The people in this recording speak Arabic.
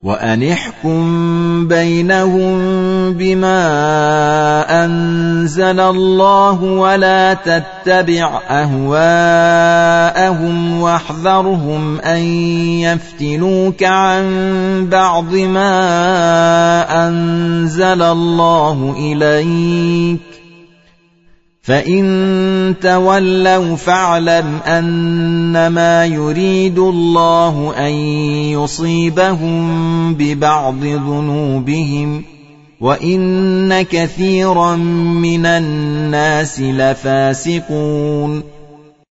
وأن احكم بينهم بما أنزل الله ولا تتبع أهواءهم واحذرهم أن يفتنوك عن بعض ما أنزل الله إليك فإن تولوا فاعلم أنما يريد الله أن يصيبهم ببعض ذنوبهم وإن كثيرا من الناس لفاسقون